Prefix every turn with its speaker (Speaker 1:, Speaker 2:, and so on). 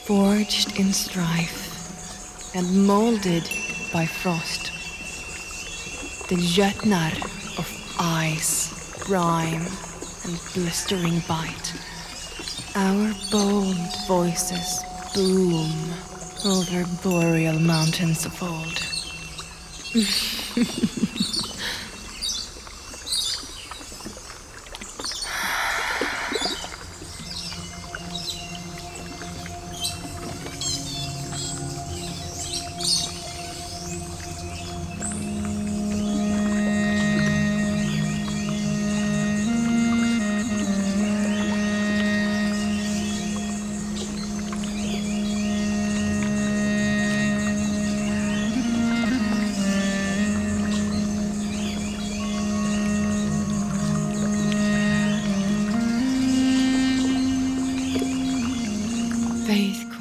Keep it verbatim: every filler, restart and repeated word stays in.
Speaker 1: forged in strife and molded by frost. The Jötnar of ice, brine, and blistering bite. Our bold voices boom over boreal mountains of old. Faith